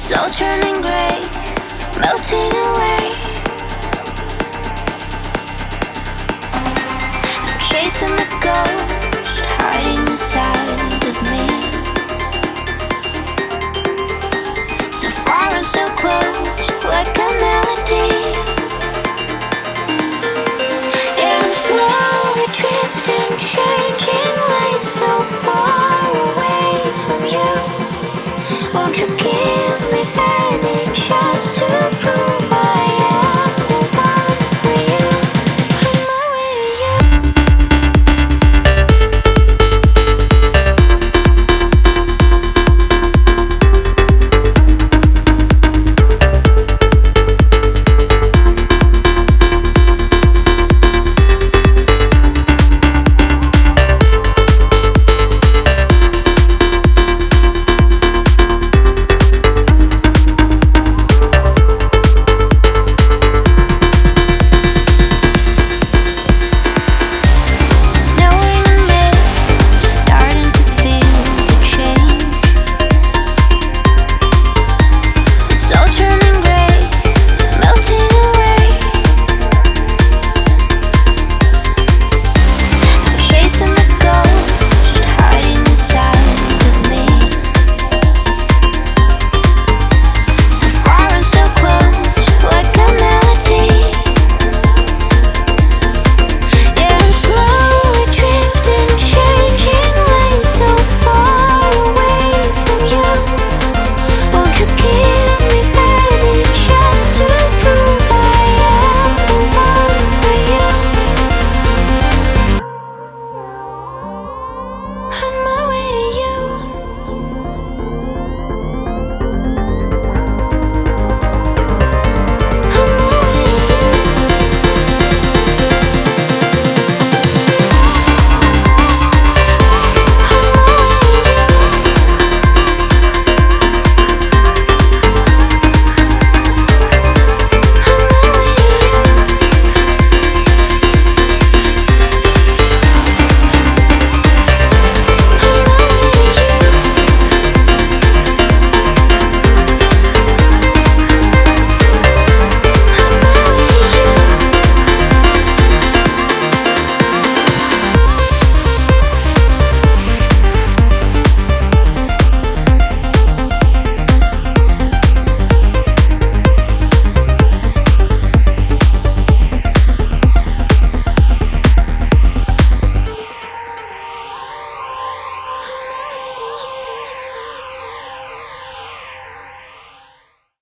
all turning gray, melting away. I'm chasing the ghost hiding inside of me. So far and so close, like a melody. Yeah, I'm slowly drifting, changing lanes, so far away from you. Won't you give me any chance to prove I